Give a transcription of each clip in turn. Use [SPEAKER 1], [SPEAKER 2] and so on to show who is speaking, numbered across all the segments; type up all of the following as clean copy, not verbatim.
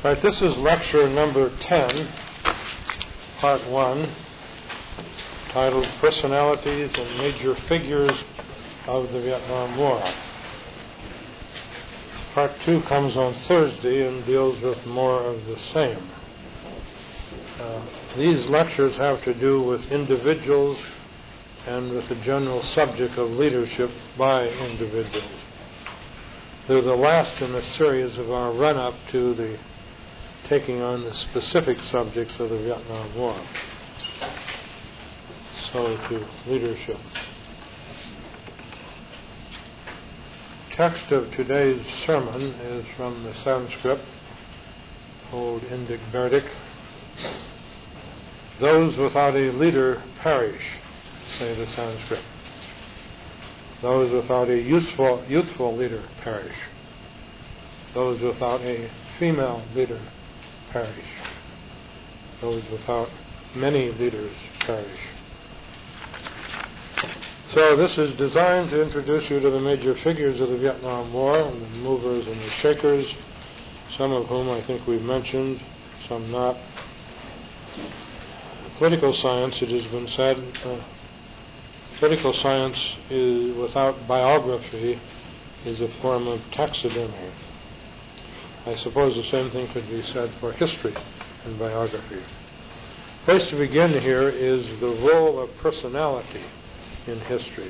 [SPEAKER 1] Right, this is lecture number 10, part 1, titled Personalities and Major Figures of the Vietnam War. Part 2 comes on Thursday and deals with more of the same. These lectures have to do with individuals and with the general subject of leadership by individuals. They're the last in a series of our run-up to the taking on the specific subjects of the Vietnam War. So to leadership. Text of today's sermon is from the Sanskrit, old Indic Verdic. Those without a leader perish, say the Sanskrit. Those without a youthful leader perish. Those without a female leader perish. Those without many leaders perish. So this is designed to introduce you to the major figures of the Vietnam War, and the movers and the shakers, some of whom I think we've mentioned, some not. Political science, it has been said, political science is, without biography, is a form of taxidermy. I suppose the same thing could be said for history and biography. The place to begin here is the role of personality in history.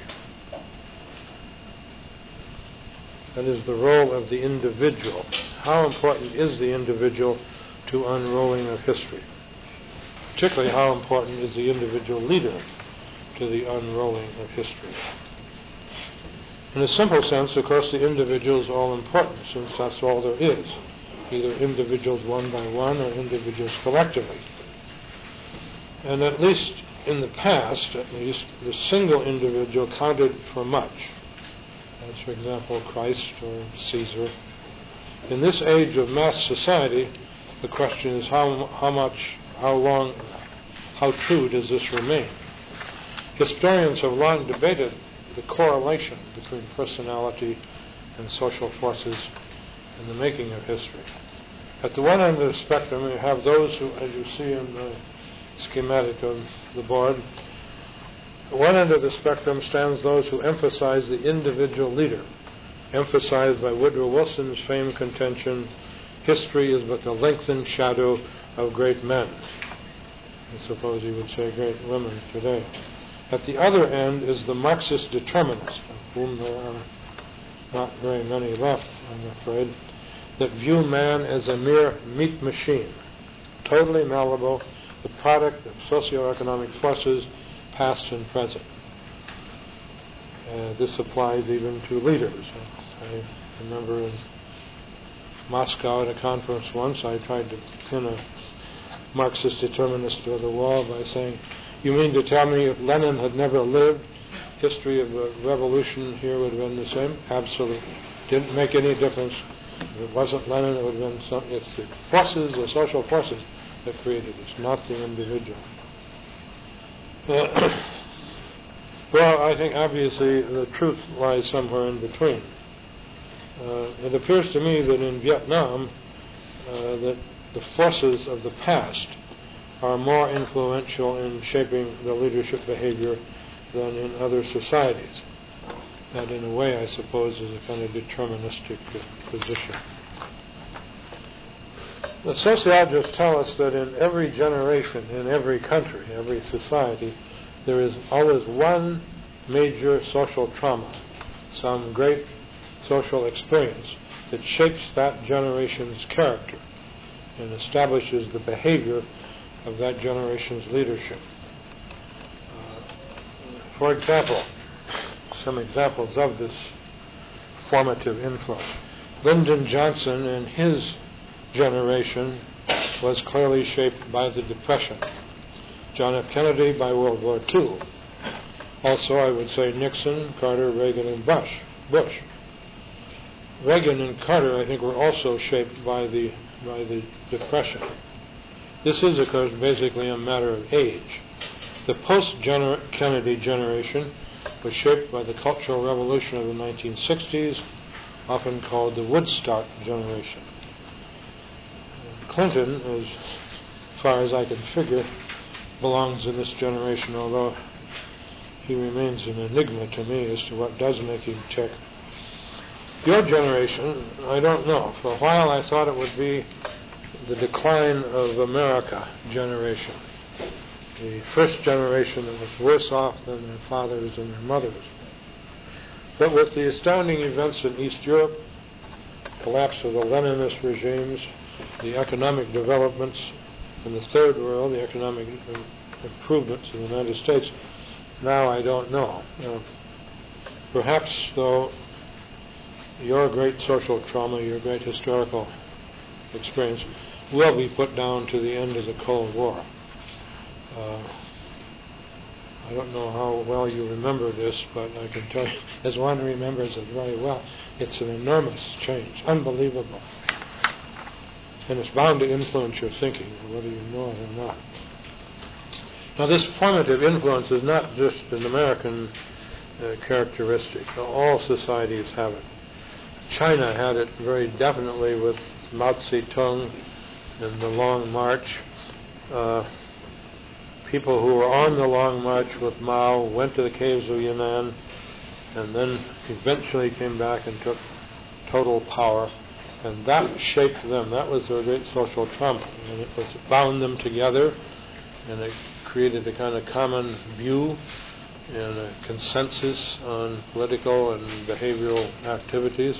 [SPEAKER 1] That is the role of the individual. How important is the individual to unrolling of history? Particularly, how important is the individual leader to the unrolling of history? In a simple sense, of course, the individual is all important, since that's all there is, either individuals one by one or individuals collectively. And at least in the past, the single individual counted for much, as, for example, Christ or Caesar. In this age of mass society, the question is how long, how true does this remain? Historians have long debated the correlation between personality and social forces in the making of history. At the one end of the spectrum, you have those who, as you see in the schematic of the board, at one end of the spectrum stands those who emphasize the individual leader, emphasized by Woodrow Wilson's famed contention, history is but the lengthened shadow of great men. I suppose you would say great women today. At the other end is the Marxist determinist, of whom there are not very many left, I'm afraid, that view man as a mere meat machine, totally malleable, the product of socioeconomic forces, past and present. This applies even to leaders. I remember in Moscow at a conference once, I tried to pin a Marxist determinist to the wall by saying, "You mean to tell me if Lenin had never lived, history of the revolution here would have been the same?" Absolutely. Didn't make any difference. If it wasn't Lenin, it would have been something. It's the forces, the social forces, that created it. It's not the individual. Well, I think obviously the truth lies somewhere in between. It appears to me that in Vietnam, that the forces of the past are more influential in shaping the leadership behavior than in other societies. That, in a way, I suppose, is a kind of deterministic position. The sociologists tell us that in every generation, in every country, every society, there is always one major social trauma, some great social experience that shapes that generation's character and establishes the behavior of that generation's leadership. For example, some examples of this formative influence. Lyndon Johnson and his generation was clearly shaped by the Depression. John F. Kennedy by World War II. Also, I would say Nixon, Carter, Reagan, and Bush. Reagan and Carter, I think, were also shaped by the Depression. This is, of course, basically a matter of age. The post-Kennedy generation was shaped by the Cultural Revolution of the 1960s, often called the Woodstock generation. Clinton, as far as I can figure, belongs in this generation, although he remains an enigma to me as to what does make him tick. Your generation, I don't know. For a while I thought it would be the decline of America generation, the first generation that was worse off than their fathers and their mothers. But with the astounding events in East Europe, collapse of the Leninist regimes, the economic developments in the Third World, the economic improvements in the United States, now I don't know. Perhaps, though, your great social trauma, your great historical experience will be put down to the end of the Cold War. I don't know how well you remember this, but I can tell you, as one remembers it very well, it's an enormous change, unbelievable. And it's bound to influence your thinking, whether you know it or not. Now, this formative influence is not just an American characteristic. All societies have it. China had it very definitely with Mao Zedong and the Long March. People who were on the Long March with Mao went to the caves of Yunnan and then eventually came back and took total power. And that shaped them. That was their great social trauma. And it bound them together, and it created a kind of common view and a consensus on political and behavioral activities.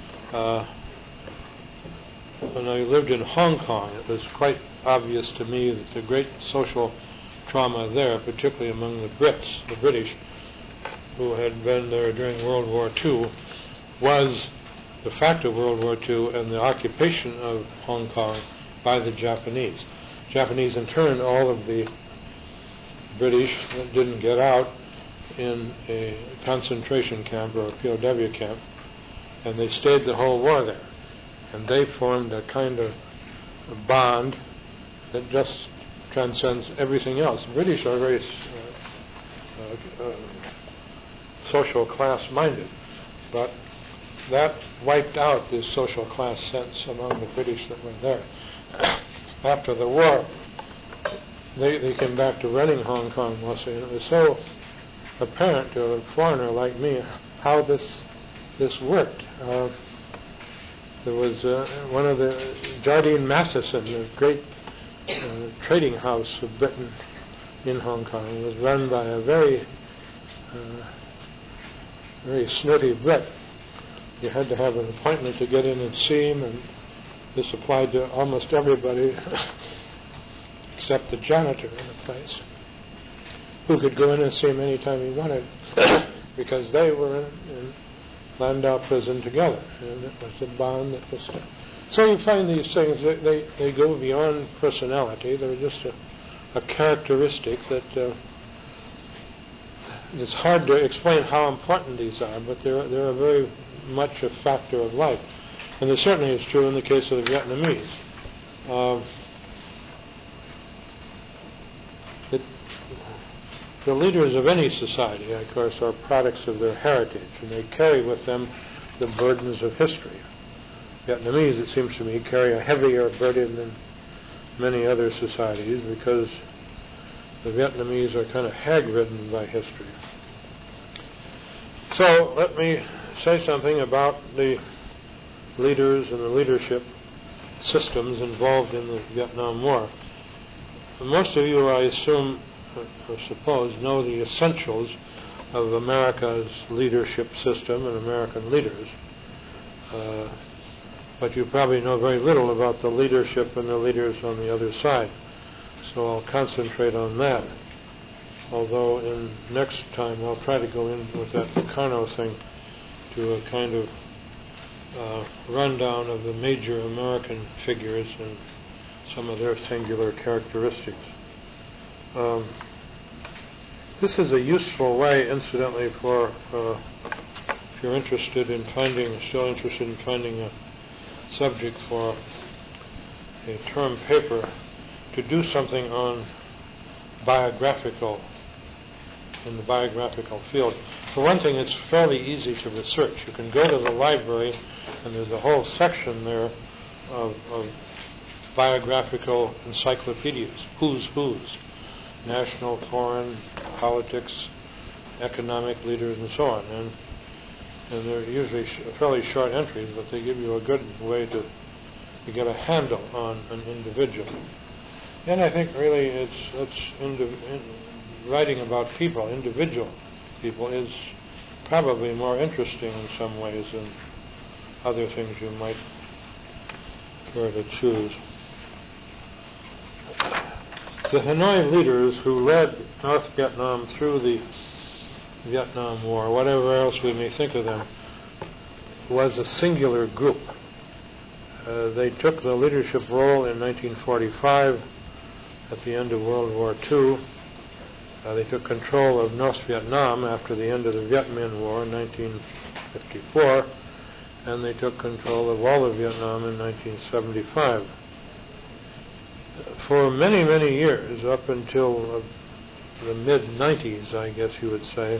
[SPEAKER 1] When I lived in Hong Kong, it was quite obvious to me that the great social trauma there, particularly among the Brits, the British, who had been there during World War II, was the fact of World War II and the occupation of Hong Kong by the Japanese. Japanese interned all of the British that didn't get out in a concentration camp or a POW camp, and they stayed the whole war there. And they formed a kind of a bond that just transcends everything else. The British are very social class minded, but that wiped out this social class sense among the British that were there. After the war, they came back to running Hong Kong mostly, and it was so apparent to a foreigner like me how this worked. There was one of the Jardine Matheson, the great trading house of Britain in Hong Kong, was run by a very snooty Brit. You had to have an appointment to get in and see him, and this applied to almost everybody except the janitor in the place, who could go in and see him anytime he wanted, because they were in Landau prison together, and it was a bond that was done. So you find these things, they go beyond personality. They're just a characteristic that it's hard to explain how important these are, but they're very much a factor of life. And this certainly is true in the case of the Vietnamese. The leaders of any society, of course, are products of their heritage, and they carry with them the burdens of history. Vietnamese, it seems to me, carry a heavier burden than many other societies because the Vietnamese are kind of hag-ridden by history. So let me say something about the leaders and the leadership systems involved in the Vietnam War. Most of you, I assume, or suppose, know the essentials of America's leadership system and American leaders. But you probably know very little about the leadership and the leaders on the other side. So I'll concentrate on that. Although in next time I'll try to go in with that Carnot thing to a kind of rundown of the major American figures and some of their singular characteristics. This is a useful way, incidentally, for if you're interested in still interested in finding a subject for a term paper, to do something on in the biographical field. For one thing, it's fairly easy to research. You can go to the library, and there's a whole section there of biographical encyclopedias, who's, national, foreign, politics, economic leaders, and so on. And they're usually fairly short entries, but they give you a good way to get a handle on an individual. And I think really writing about people, individual people, is probably more interesting in some ways than other things you might care to choose. The Hanoi leaders who led North Vietnam through the Vietnam War, whatever else we may think of them, was a singular group. They took the leadership role in 1945 at the end of World War II. They took control of North Vietnam after the end of the Viet Minh War in 1954, and they took control of all of Vietnam in 1975. For many, many years, up until the mid-90s, I guess you would say,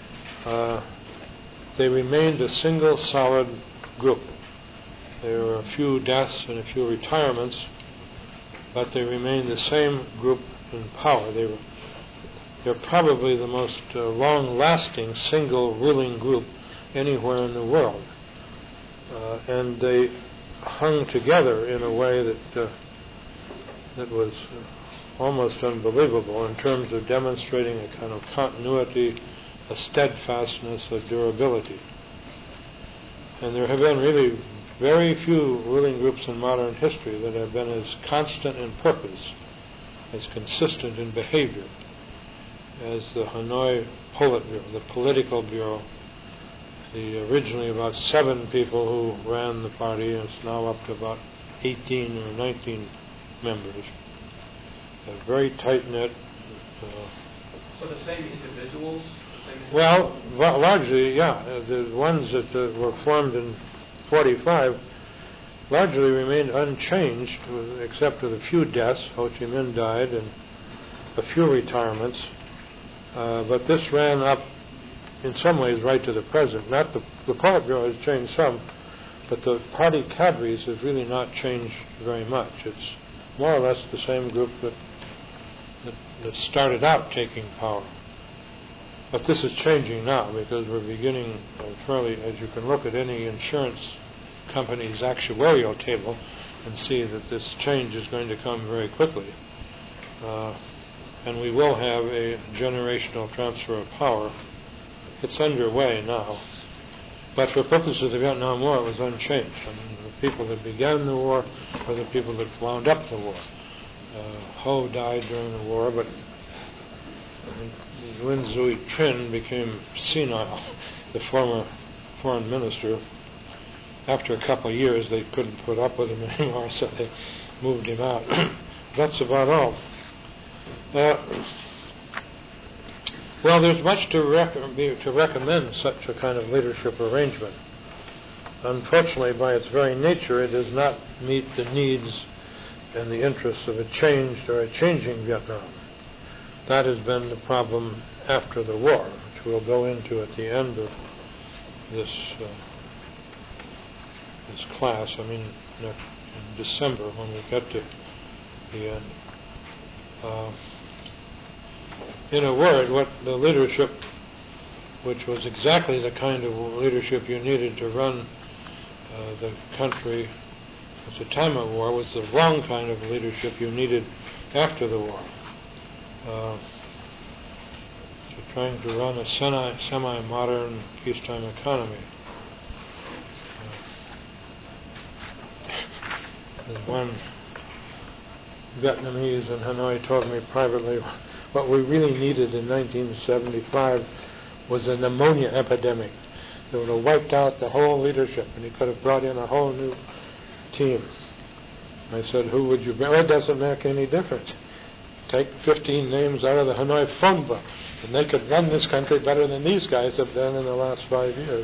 [SPEAKER 1] they remained a single solid group. There were a few deaths and a few retirements, but they remained the same group in power. They're probably the most long-lasting single ruling group anywhere in the world. And they hung together in a way that was almost unbelievable in terms of demonstrating a kind of continuity, a steadfastness, a durability. And there have been really very few ruling groups in modern history that have been as constant in purpose, as consistent in behavior, as the Hanoi Politburo, the political bureau. The originally about 7 people who ran the party, and it's now up to about 18 or 19 members. They're very tight-knit.
[SPEAKER 2] So the same individuals?
[SPEAKER 1] Well, largely, yeah. The ones that were formed in 45 largely remained unchanged, except for the few deaths. Ho Chi Minh died, and a few retirements. But this ran up, in some ways, right to the present. Not the Politburo has changed some, but the party cadres have really not changed very much. It's more or less the same group that started out taking power. But this is changing now, because we're beginning fairly, as you can look at any insurance company's actuarial table and see that this change is going to come very quickly. And we will have a generational transfer of power. It's underway now. But for purposes of the Vietnam War, it was unchanged. I mean, the people that began the war were the people that wound up the war. Ho died during the war, but Nguyen Xuy Trinh became senile, the former foreign minister. After a couple of years, they couldn't put up with him anymore, so they moved him out. That's about all. Well, there's much to recommend such a kind of leadership arrangement. Unfortunately, by its very nature, it does not meet the needs and the interests of a changed or a changing Vietnam. That has been the problem after the war, which we'll go into at the end of this class. I mean, in December, when we get to the end. In a word, what the leadership, which was exactly the kind of leadership you needed to run the country at the time of war, was the wrong kind of leadership you needed after the war. So trying to run a semi-modern peacetime economy. As one Vietnamese in Hanoi told me privately, what we really needed in 1975 was a pneumonia epidemic that would have wiped out the whole leadership, and he could have brought in a whole new team. I said, who would you bring? Well, it doesn't make any difference. Take 15 names out of the Hanoi phone book, and they could run this country better than these guys have done in the last 5 years.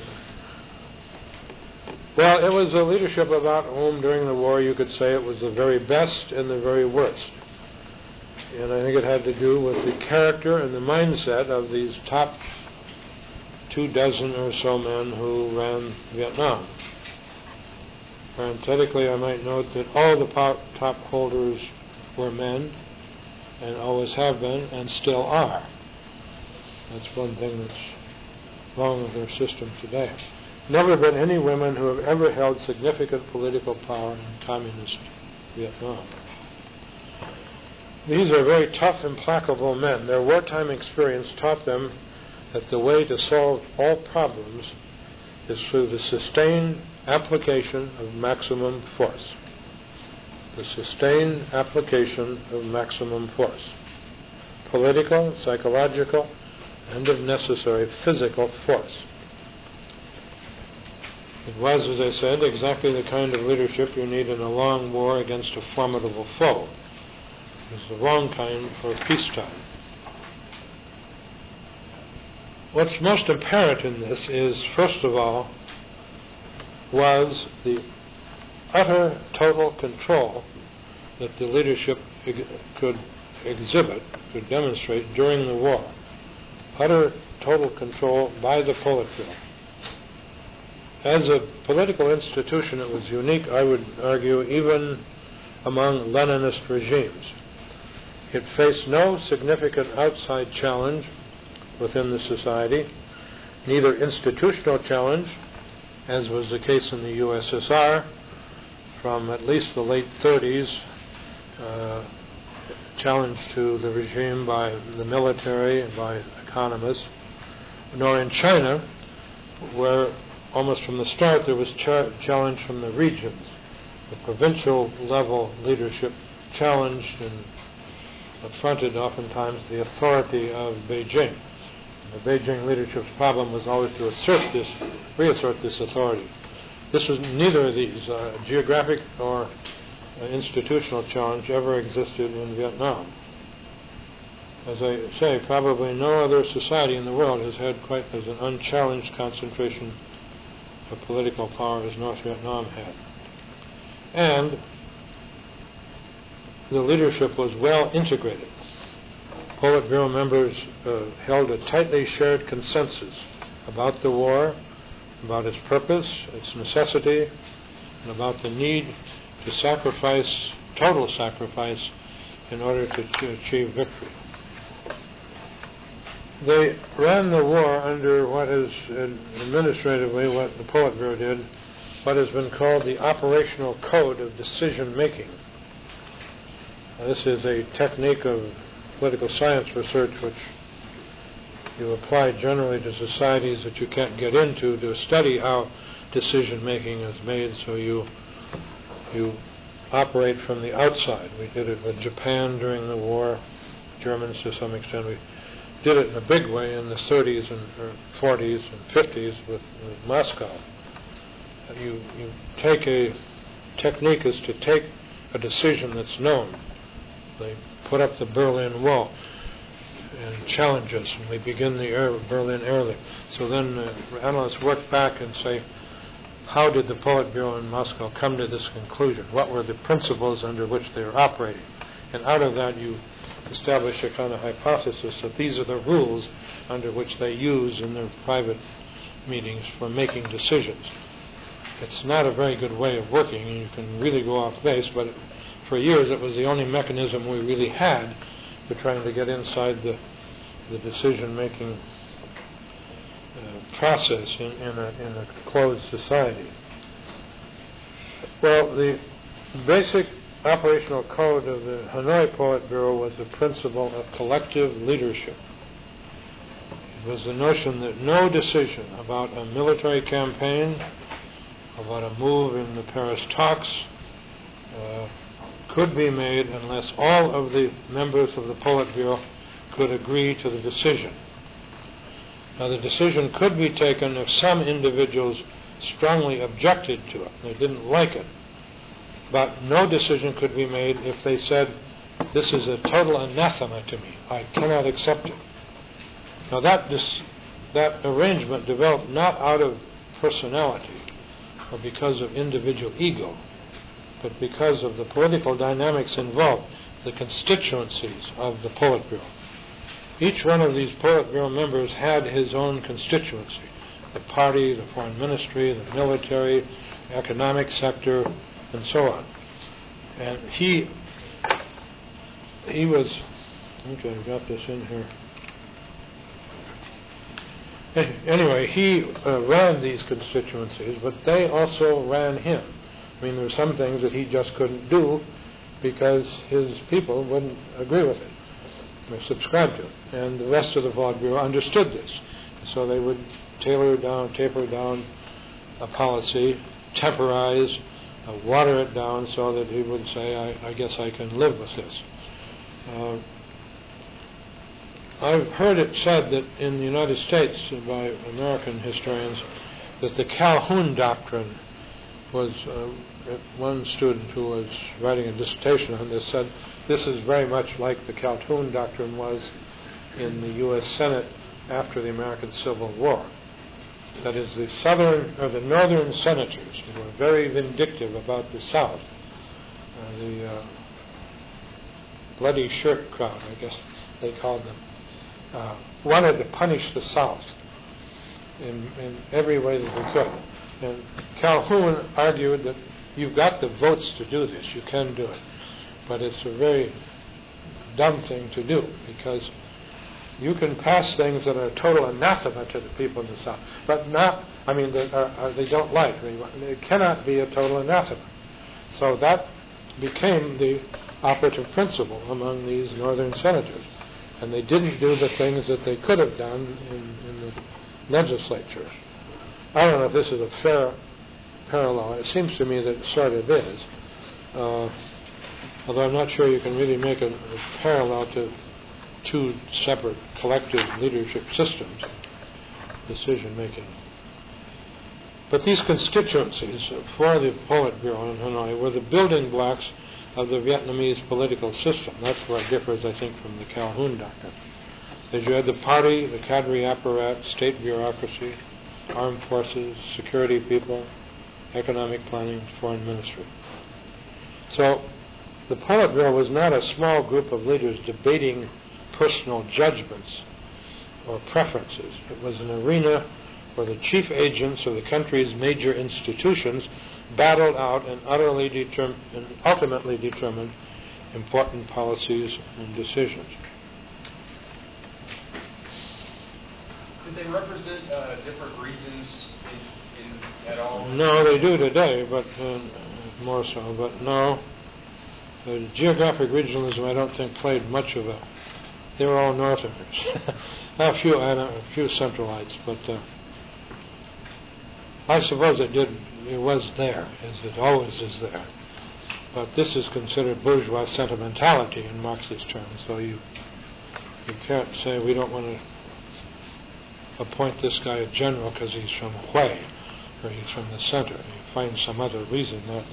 [SPEAKER 1] Well, it was a leadership about whom during the war you could say it was the very best and the very worst. And I think it had to do with the character and the mindset of these top 24 or so men who ran Vietnam. Parenthetically, I might note that all the top holders were men, and always have been, and still are. That's one thing that's wrong with our system today. Never been any women who have ever held significant political power in communist Vietnam. These are very tough, implacable men. Their wartime experience taught them that the way to solve all problems is through the sustained application of maximum force. The sustained application of maximum force. Political, psychological, and if necessary, physical force. It was, as I said, exactly the kind of leadership you need in a long war against a formidable foe. It's the wrong kind for peacetime. What's most apparent in this is, first of all, was the utter, total control that the leadership could exhibit, could demonstrate during the war. Utter, total control by the Politburo. As a political institution, it was unique, I would argue, even among Leninist regimes. It faced no significant outside challenge within the society, neither institutional challenge, as was the case in the USSR from at least the late 30s, challenge to the regime by the military and by economists, nor in China, where almost from the start there was challenge from the regions. The provincial level leadership challenged and affronted oftentimes the authority of Beijing. The Beijing leadership's problem was always to reassert this authority. This was neither of these, geographic or institutional challenge, ever existed in Vietnam. As I say, probably no other society in the world has had quite as an unchallenged concentration of political power as North Vietnam had. And the leadership was well integrated. Politburo members held a tightly shared consensus about the war, about its purpose, its necessity, and about the need to sacrifice, total sacrifice, in order to achieve victory. They ran the war under what is administratively what the Politburo did, what has been called the operational code of decision-making. This is a technique of political science research which you apply generally to societies that you can't get into to study how decision-making is made, so you operate from the outside. We did it with Japan during the war, Germans to some extent. We did it in a big way in the 30s and 40s and 50s with Moscow. You take a technique is to take a decision that's known. They put up the Berlin Wall and challenge us, and we begin the Berlin Air Lift. So then analysts work back and say, how did the Politburo in Moscow come to this conclusion? What were the principles under which they were operating? And out of that you establish a kind of hypothesis that these are the rules under which they use in their private meetings for making decisions. It's not a very good way of working, and you can really go off base, but for years it was the only mechanism we really had for trying to get inside the decision-making process in a closed society. Well, the basic operational code of the Hanoi Politburo was the principle of collective leadership. It was the notion that no decision about a military campaign, about a move in the Paris talks, could be made unless all of the members of the Politburo could agree to the decision. Now, the decision could be taken if some individuals strongly objected to it. They didn't like it. But no decision could be made if they said, this is a total anathema to me. I cannot accept it. Now, that arrangement developed not out of personality or because of individual ego, but because of the political dynamics involved, the constituencies of the Politburo. Each one of these Politburo members had his own constituency, the party, the foreign ministry, the military, economic sector, and so on. And he was, okay, I've got this in here. Anyway, he ran these constituencies, but they also ran him. I mean, there were some things that he just couldn't do because his people wouldn't agree with it or subscribe to it. And the rest of the Politburo understood this. So they would taper down a policy, temporize, water it down so that he would say, I guess I can live with this. I've heard it said that in the United States by American historians that the Calhoun Doctrine was, one student who was writing a dissertation on this said this is very much like the Calhoun Doctrine was in the U.S. Senate after the American Civil War. That is, the northern senators who were very vindictive about the South, the bloody shirt crowd, I guess they called them, wanted to punish the South in every way that we could. And Calhoun argued that you've got the votes to do this, you can do it. But it's a very dumb thing to do because you can pass things that are total anathema to the people in the South, but not, that they don't like. It cannot be a total anathema. So that became the operative principle among these northern senators. And they didn't do the things that they could have done in the legislature. I don't know if this is a fair parallel. It seems to me that it sort of is. Although I'm not sure you can really make a parallel to two separate collective leadership systems, decision-making. But these constituencies for the Politburo in Hanoi were the building blocks of the Vietnamese political system. That's where it differs, I think, from the Calhoun Doctrine. As you had the party, the cadre apparat, state bureaucracy, armed forces, security people, economic planning, foreign ministry. So the Politburo was not a small group of leaders debating personal judgments or preferences. It was an arena where the chief agents of the country's major institutions battled out and ultimately determined important policies and decisions.
[SPEAKER 2] Did they represent different regions at all?
[SPEAKER 1] No, they do today, but more so. But no, the geographic regionalism I don't think played much of a. They were all Northerners. a few Centralites, but I suppose it did. It was there, as it always is there. But this is considered bourgeois sentimentality in Marxist terms. So you can't say we don't want to appoint this guy a general because he's from Hue or he's from the center. You find some other reason not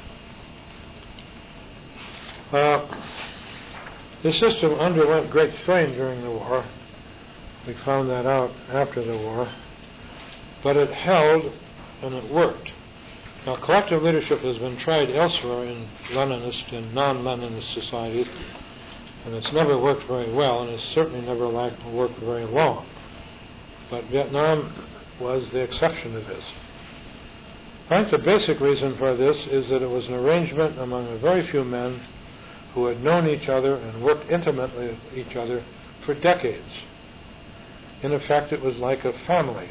[SPEAKER 1] to. The system underwent great strain during the war. We found that out after the war. But it held and it worked. Now, collective leadership has been tried elsewhere in Leninist and non-Leninist societies, and it's never worked very well, and it's certainly never worked very long. But Vietnam was the exception to this. I think the basic reason for this is that it was an arrangement among a very few men who had known each other and worked intimately with each other for decades. In effect, it was like a family.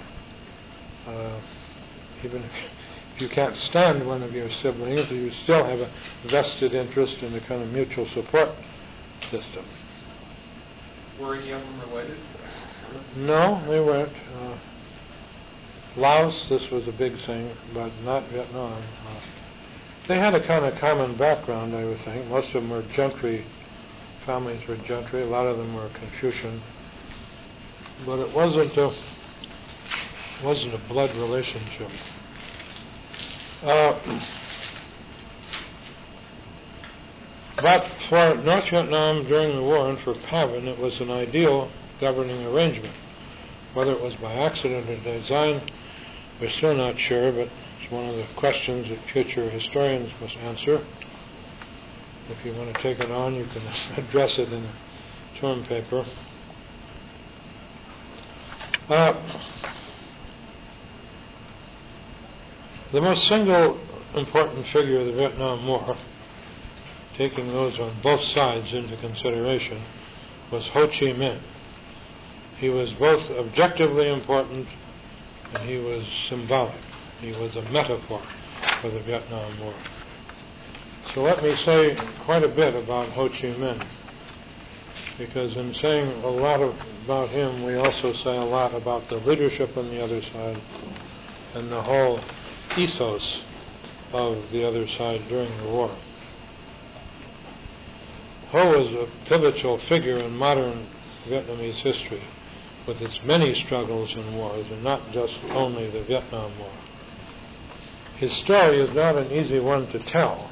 [SPEAKER 1] Even if you can't stand one of your siblings, you still have a vested interest in a kind of mutual support system.
[SPEAKER 2] Were any of them related?
[SPEAKER 1] No, they weren't. Laos, this was a big thing, but not Vietnam. They had a kind of common background, I would think. Most of them were gentry. Families were gentry. A lot of them were Confucian. But it wasn't a blood relationship. But for North Vietnam during the war and for PAVN, it was an ideal governing arrangement. Whether it was by accident or design, we're still not sure, but it's one of the questions that future historians must answer. If you want to take it on, you can address it in a term paper. The most single important figure of the Vietnam War, taking those on both sides into consideration, was Ho Chi Minh. He was both objectively important and he was symbolic. He was a metaphor for the Vietnam War. So let me say quite a bit about Ho Chi Minh, because in saying a lot about him, we also say a lot about the leadership on the other side and the whole ethos of the other side during the war. Ho was a pivotal figure in modern Vietnamese history, with its many struggles and wars, and not just only the Vietnam War. His story is not an easy one to tell.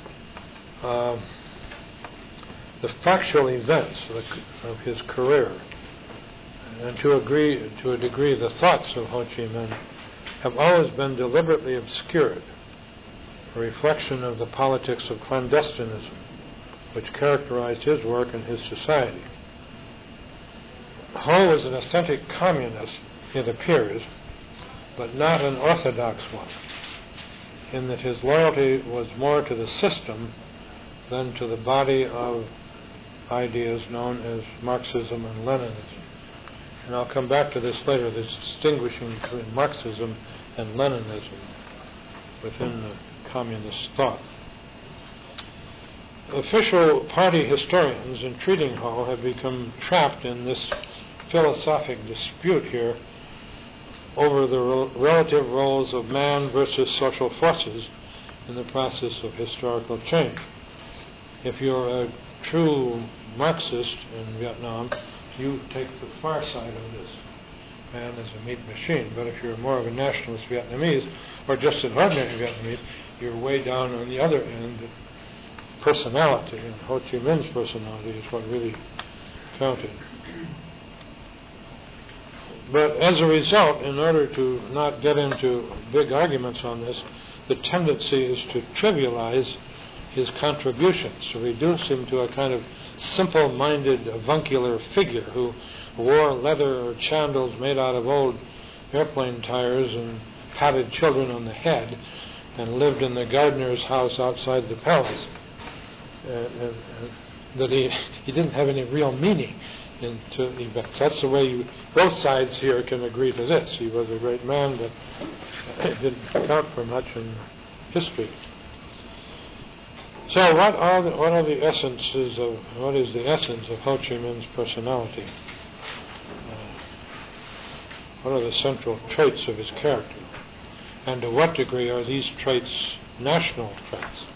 [SPEAKER 1] The factual events of his career, and to a degree the thoughts of Ho Chi Minh, have always been deliberately obscured, a reflection of the politics of clandestinism which characterized his work and his society. Ho was an authentic communist, it appears, but not an orthodox one, in that his loyalty was more to the system than to the body of ideas known as Marxism and Leninism. And I'll come back to this later, this distinguishing between Marxism and Leninism within the communist thought. Official party historians in treating Ho have become trapped in this philosophic dispute here over the relative roles of man versus social forces in the process of historical change. If you're a true Marxist in Vietnam, you take the far side of this. Man is a meat machine. But if you're more of a nationalist Vietnamese, or just an ordinary Vietnamese, you're way down on the other end. Personality, and Ho Chi Minh's personality is what really counted. But as a result, in order to not get into big arguments on this, the tendency is to trivialize his contributions, to reduce him to a kind of simple-minded, avuncular figure who wore leather or chandels made out of old airplane tires and patted children on the head and lived in the gardener's house outside the palace. That he didn't have any real meaning into events. That's the way both sides here can agree to this. He was a great man, but it didn't count for much in history. So what is the essence of Ho Chi Minh's personality? What are the central traits of his character? And to what degree are these traits national traits?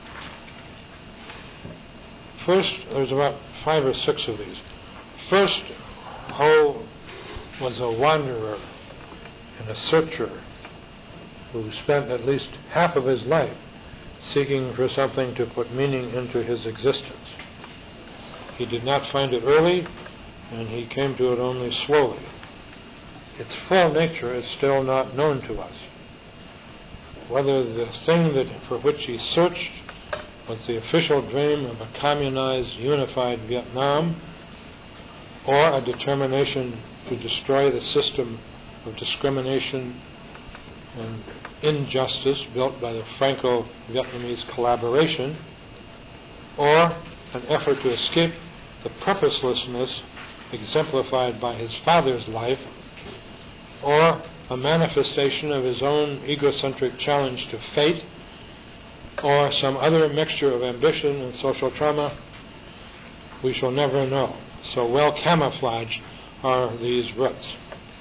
[SPEAKER 1] First, there's about 5 or 6 of these. First, Ho was a wanderer and a searcher who spent at least half of his life seeking for something to put meaning into his existence. He did not find it early, and he came to it only slowly. Its full nature is still not known to us. Whether the thing for which he searched was the official dream of a communized, unified Vietnam, or a determination to destroy the system of discrimination and injustice built by the Franco-Vietnamese collaboration, or an effort to escape the purposelessness exemplified by his father's life, or a manifestation of his own egocentric challenge to fate, or some other mixture of ambition and social trauma, we shall never know. So well camouflaged are these roots.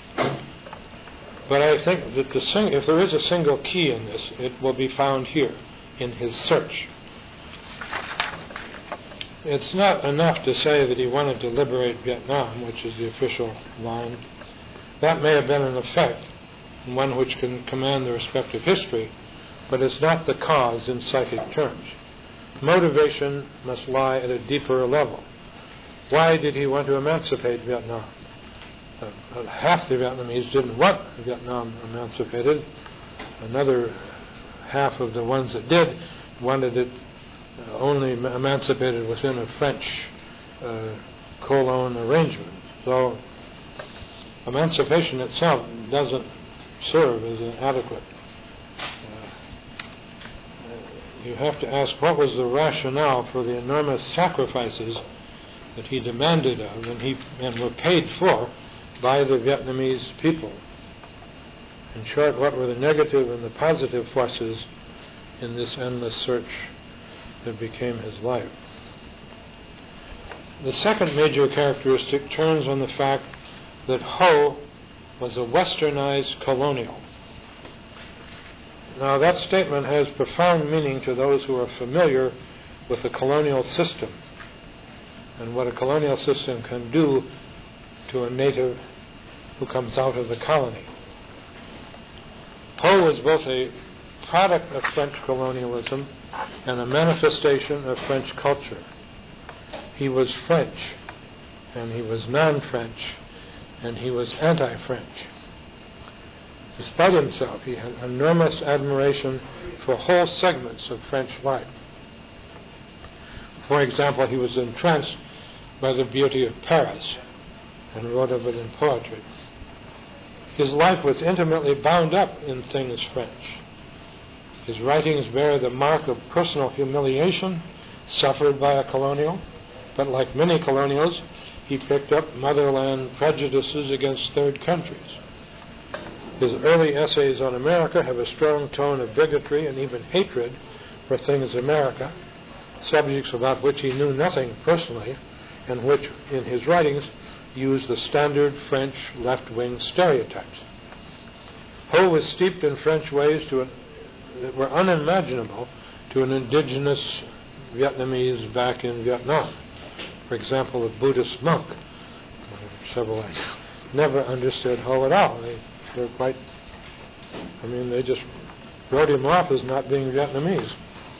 [SPEAKER 1] But I think that if there is a single key in this, it will be found here, in his search. It's not enough to say that he wanted to liberate Vietnam, which is the official line. That may have been an effect, and one which can command the respective history, but it's not the cause in psychic terms. Motivation must lie at a deeper level. Why did he want to emancipate Vietnam? Half the Vietnamese didn't want Vietnam emancipated. Another half of the ones that did wanted it only emancipated within a French colon arrangement. So emancipation itself doesn't serve as an adequate you have to ask what was the rationale for the enormous sacrifices that he demanded of and were paid for by the Vietnamese people. In short, what were the negative and the positive forces in this endless search that became his life? The second major characteristic turns on the fact that Ho was a westernized colonial. Now, that statement has profound meaning to those who are familiar with the colonial system and what a colonial system can do to a native who comes out of the colony. Ho was both a product of French colonialism and a manifestation of French culture. He was French, and he was non-French, and he was anti-French. Despite himself, he had enormous admiration for whole segments of French life. For example, he was entranced by the beauty of Paris and wrote of it in poetry. His life was intimately bound up in things French. His writings bear the mark of personal humiliation suffered by a colonial, but like many colonials, he picked up motherland prejudices against third countries. His early essays on America have a strong tone of bigotry and even hatred for things America, subjects about which he knew nothing personally, and which, in his writings, use the standard French left-wing stereotypes. Ho was steeped in French ways that were unimaginable to an indigenous Vietnamese back in Vietnam. For example, a Buddhist monk. Several I never understood Ho at all. They just wrote him off as not being Vietnamese.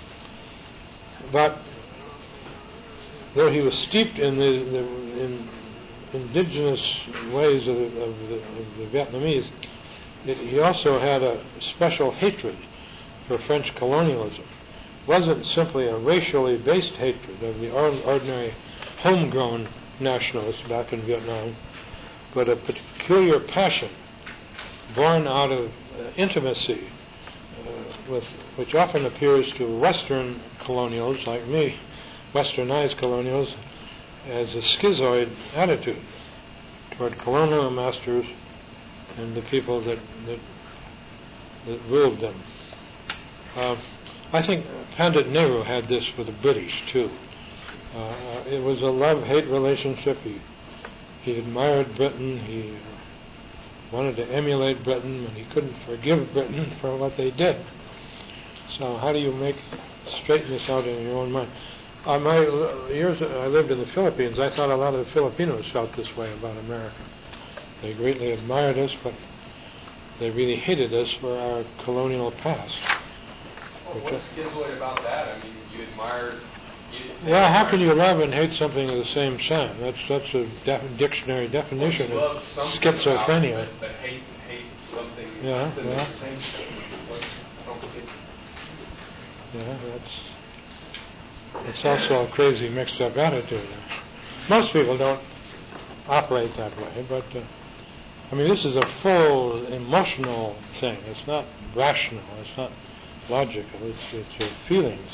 [SPEAKER 1] But though he was steeped in the indigenous ways of the Vietnamese, he also had a special hatred for French colonialism. It wasn't simply a racially based hatred of the ordinary homegrown nationalists back in Vietnam, but a peculiar passion born out of intimacy, which often appears to Western colonials like me, westernized colonials, as a schizoid attitude toward colonial masters and the people that ruled them. I think Pandit Nehru had this with the British too. It was a love-hate relationship. He admired Britain. He wanted to emulate Britain, and he couldn't forgive Britain for what they did. So how do you straighten this out in your own mind? My years I lived in the Philippines, I thought a lot of the Filipinos felt this way about America. They greatly admired us, but they really hated us for our colonial past.
[SPEAKER 2] Well, what's schizoid about that? I mean, you admired...
[SPEAKER 1] Well, how can you love and hate something of the same sign? That's a dictionary definition of schizophrenia.
[SPEAKER 2] But hate something
[SPEAKER 1] yeah,
[SPEAKER 2] of the same sign.
[SPEAKER 1] Yeah, it's also a crazy mixed-up attitude. Most people don't operate that way, but this is a full emotional thing. It's not rational. It's not logical. It's your feelings.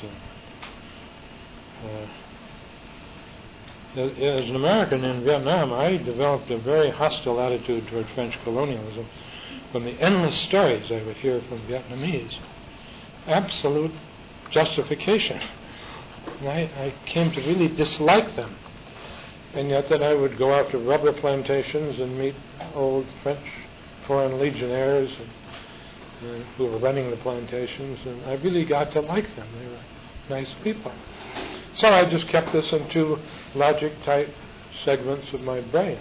[SPEAKER 1] As an American in Vietnam, I developed a very hostile attitude toward French colonialism from the endless stories I would hear from Vietnamese. Absolute justification. And I came to really dislike them. And yet then I would go out to rubber plantations and meet old French foreign legionnaires who were running the plantations, and I really got to like them. They were nice people. So I just kept this in two logic-type segments of my brain.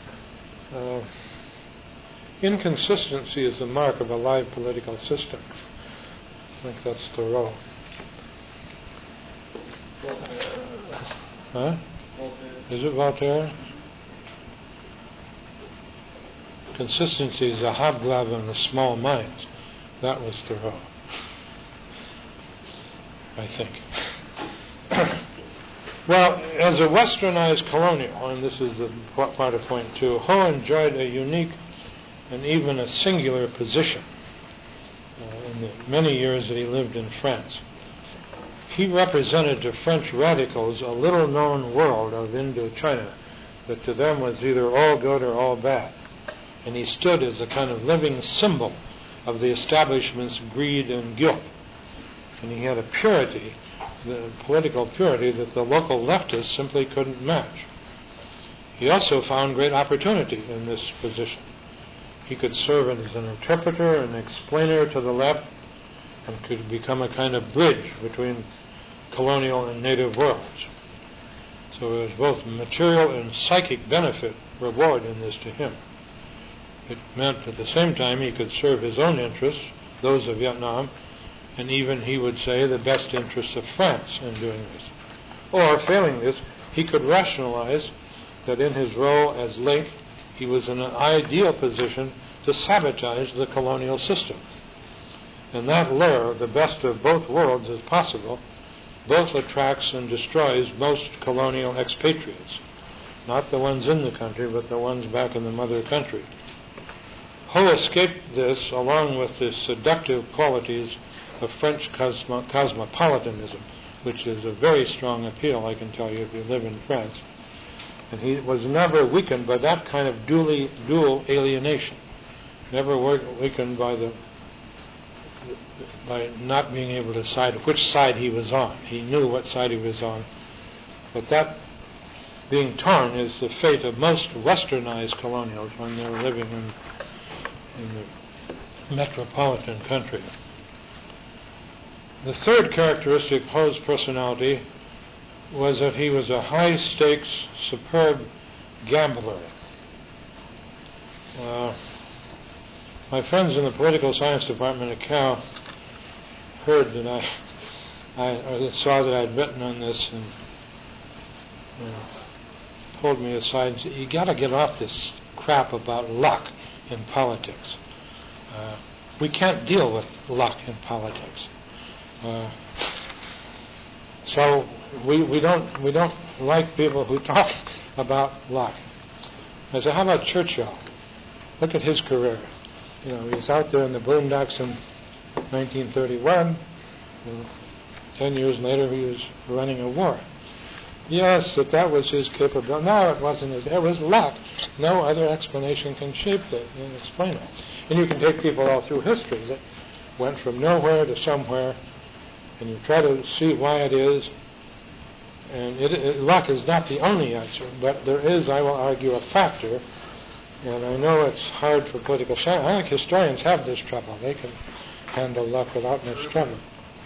[SPEAKER 1] Inconsistency is the mark of a live political system. I think that's Thoreau. Huh? Is it Voltaire? Consistency is a hobgoblin of small minds. That was Thoreau, I think. Well, as a westernized colonial, and this is the part of point two, Ho enjoyed a unique and even a singular position in the many years that he lived in France. he represented to French radicals a little-known world of Indochina that to them was either all good or all bad. And he stood as a kind of living symbol of the establishment's greed and guilt. And he had a purity, the political purity, that the local leftists simply couldn't match. He also found great opportunity in this position. He could serve as an interpreter and explainer to the left and could become a kind of bridge between colonial and native worlds. So there was both material and psychic benefit, reward in this to him. It meant at the same time he could serve his own interests, those of Vietnam, and even, he would say, the best interests of France in doing this. Or, failing this, he could rationalize that in his role as link, he was in an ideal position to sabotage the colonial system. And that lure, the best of both worlds as possible, both attracts and destroys most colonial expatriates. Not the ones in the country, but the ones back in the mother country. Ho escaped this along with the seductive qualities of French cosmopolitanism, which is a very strong appeal, I can tell you, if you live in France. And he was never weakened by that kind of dual alienation, never weakened by not being able to decide which side he was on. He knew what side he was on. But that being torn is the fate of most westernized colonials when they're living in the metropolitan country. The third characteristic of Ho's personality was that he was a high-stakes, superb gambler. My friends in the political science department at Cal heard that I saw that I'd written on this and pulled me aside and said, "You got to get off this crap about luck in politics. We can't deal with luck in politics. So we don't like people who talk about luck." I said, "How about Churchill? Look at his career. You know, he's out there in the boondocks in 1931. 10 years later, he was running a war. Yes, that was his capability. No, it wasn't his. It was luck. No other explanation can shape it and explain it. And you can take people all through history that went from nowhere to somewhere, and you try to see why it is. And luck is not the only answer, but there is, I will argue, a factor. And I know it's hard for political science. I think historians have this trouble. They can handle luck without much trouble.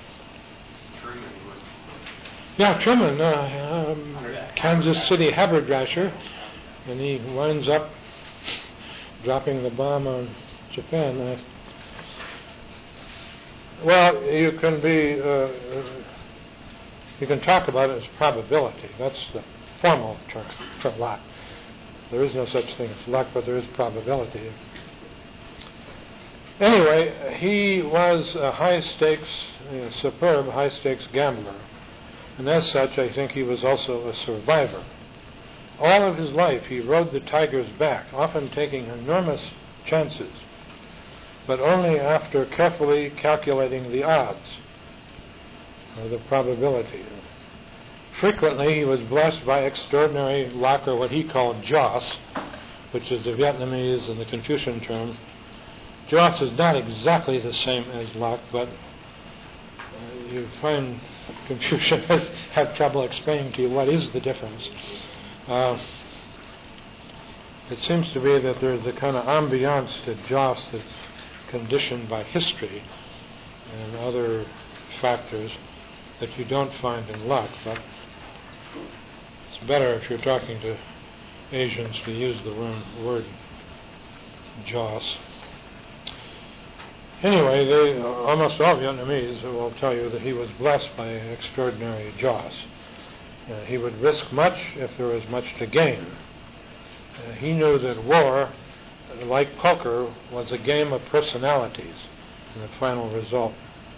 [SPEAKER 1] Yeah, Truman, Kansas City haberdasher, and he winds up dropping the bomb on Japan. Well, you can talk about it as probability. That's the formal term for luck. There is no such thing as luck, but there is probability. Anyway, he was a high-stakes, superb high-stakes gambler. And as such, I think he was also a survivor. All of his life, he rode the tiger's back, often taking enormous chances, but only after carefully calculating the odds, or the probability. Frequently, he was blessed by extraordinary luck, or what he called Joss, which is the Vietnamese and the Confucian term. Joss is not exactly the same as luck, but you find Confucians have trouble explaining to you what is the difference. It seems to be that there's a kind of ambiance to Joss that's conditioned by history and other factors that you don't find in luck, but it's better if you're talking to Asians to use the word Joss. Anyway, almost all Vietnamese will tell you that he was blessed by extraordinary Joss. He would risk much if there was much to gain. He knew that war, like poker, was a game of personalities and the final result.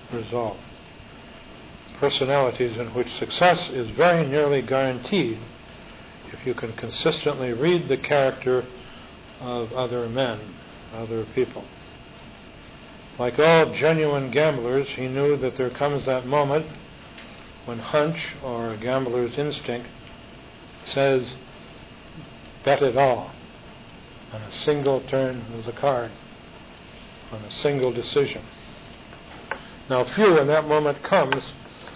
[SPEAKER 1] Personalities in which success is very nearly guaranteed if you can consistently read the character of other men, other people. Like all genuine gamblers, he knew that there comes that moment when hunch or a gambler's instinct says, bet it all on a single turn of the card, on a single decision. Now, few when that moment comes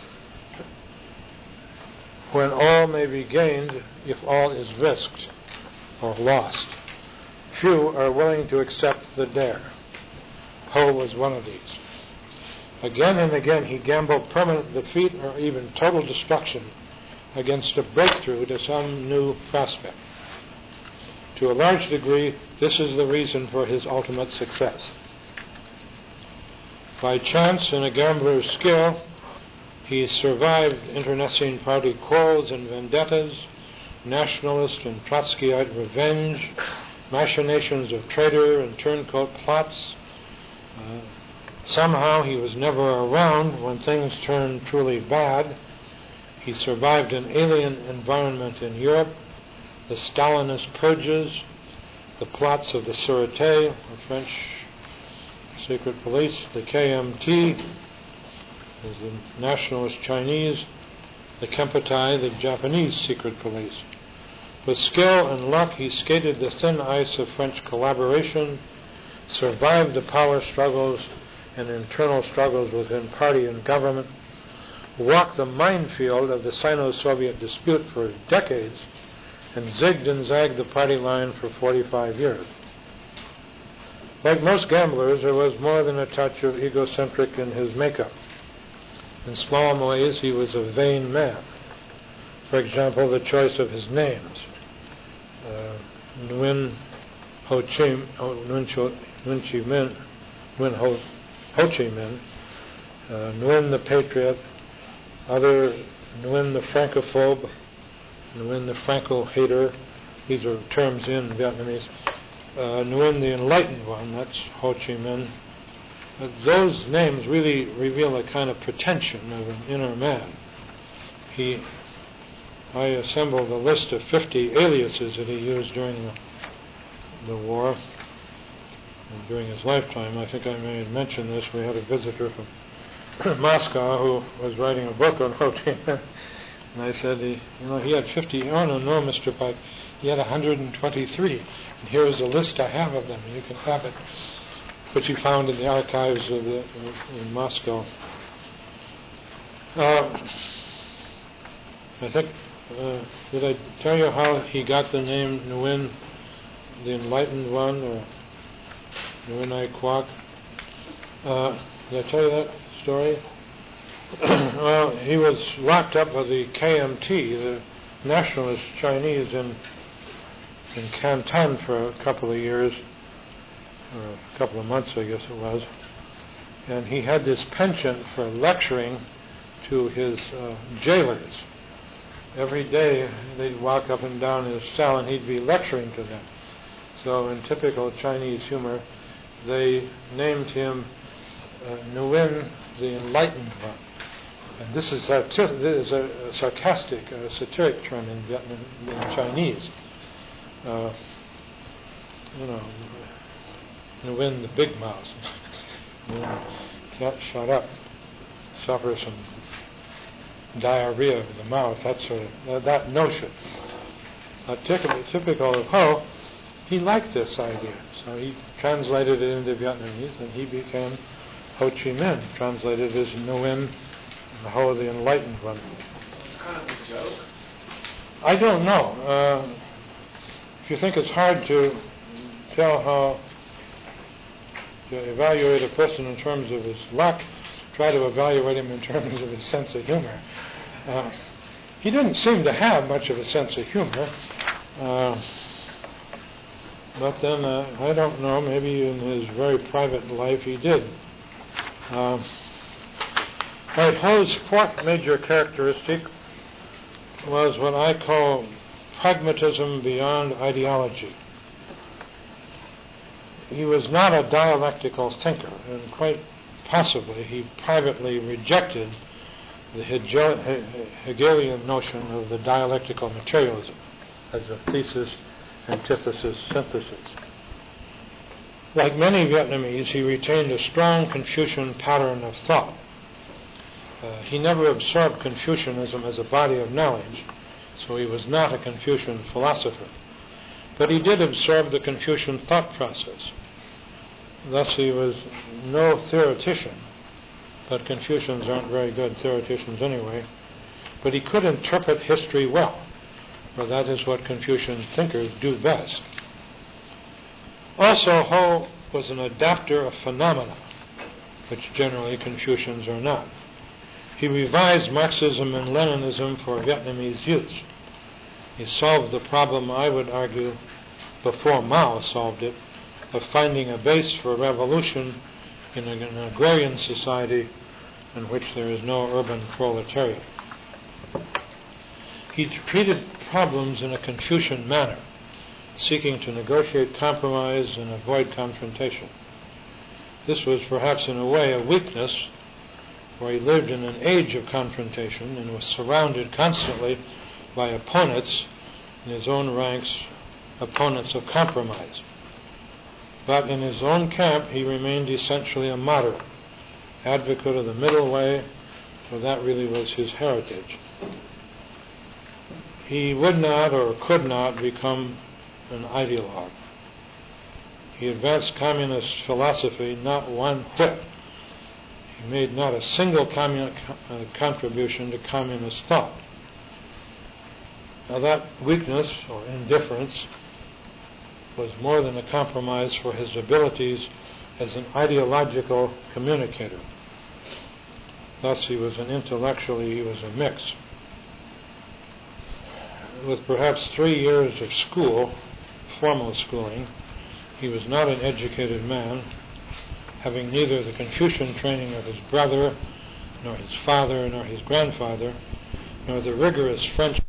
[SPEAKER 1] when all may be gained if all is risked or lost. Few are willing to accept the dare. Poe was one of these. Again and again he gambled permanent defeat or even total destruction against a breakthrough to some new prospect. To a large degree, this is the reason for his ultimate success. By chance and a gambler's skill, he survived internecine party quarrels and vendettas, nationalist and Trotskyite revenge, machinations of traitor and turncoat plots. Somehow he was never around when things turned truly bad. He survived an alien environment in Europe, the Stalinist purges, the plots of the Sûreté, the French secret police, the KMT, the nationalist Chinese, the Kempeitai, the Japanese secret police. With skill and luck, he skated the thin ice of French collaboration, survived the power struggles and internal struggles within party and government, walked the minefield of the Sino-Soviet dispute for decades, and zigged and zagged the party line for 45 years. Like most gamblers, there was more than a touch of egocentric in his makeup. In small ways, he was a vain man. For example, the choice of his names. Nguyen Ho Chi Minh, Nguyen the Patriot, other Nguyen the Francophobe, Nguyen the Franco-hater. These are terms in Vietnamese. Nguyen the Enlightened One, that's Ho Chi Minh. Those names really reveal a kind of pretension of an inner man. I assembled a list of 50 aliases that he used during the war, and during his lifetime. I think I may have mentioned this. We had a visitor from Moscow who was writing a book on Ho Chi Minh, and I said, he had 50. Oh, no, Mr. Pike, he had 123. And here is a list I have of them. You can have it, which he found in the archives in Moscow. I think, did I tell you how he got the name Nguyen, the Enlightened One, or Nguyen Ai Quoc? Did I tell you that story? Well, he was locked up with the KMT, the nationalist Chinese, in Canton for a couple of years, or a couple of months, I guess it was. And he had this penchant for lecturing to his jailers. Every day they'd walk up and down his cell and he'd be lecturing to them. So in typical Chinese humor, they named him Nguyen the Enlightened One. And this is a sarcastic, satiric term in Chinese. Nguyen the Big Mouth. Can't shut up. Suffers from diarrhea of the mouth, that sort of, that notion. Typical of Ho, he liked this idea, so he translated it into Vietnamese, and he became Ho Chi Minh, translated as Nguyen Ho the Enlightened One.
[SPEAKER 2] It's kind of a joke.
[SPEAKER 1] I don't know. If you think it's hard to tell how to evaluate a person in terms of his luck, try to evaluate him in terms of his sense of humor. He didn't seem to have much of a sense of humor, but then I don't know, maybe in his very private life he did. Ho's fourth major characteristic was what I call pragmatism beyond ideology. He was not a dialectical thinker, and quite possibly he privately rejected the Hegelian notion of the dialectical materialism as a thesis, antithesis, synthesis. Like many Vietnamese, he retained a strong Confucian pattern of thought. He never absorbed Confucianism as a body of knowledge, so he was not a Confucian philosopher. But he did absorb the Confucian thought process. Thus he was no theoretician, but Confucians aren't very good theoreticians anyway. But he could interpret history well, for that is what Confucian thinkers do best. Also, Ho was an adapter of phenomena, which generally Confucians are not. He revised Marxism and Leninism for Vietnamese use. He solved the problem, I would argue, before Mao solved it, of finding a base for revolution in an agrarian society in which there is no urban proletariat. He treated problems in a Confucian manner, seeking to negotiate compromise and avoid confrontation. This was perhaps in a way a weakness, for he lived in an age of confrontation and was surrounded constantly by opponents in his own ranks, opponents of compromise. But in his own camp he remained essentially a moderate, advocate of the middle way, for that really was his heritage. He would not or could not become an ideologue. He advanced communist philosophy not one whit. He made not a single contribution to communist thought. Now that weakness or indifference was more than a compromise for his abilities as an ideological communicator. Thus he was a mix. With perhaps 3 years of school, formal schooling, he was not an educated man, having neither the Confucian training of his brother, nor his father, nor his grandfather, nor the rigorous French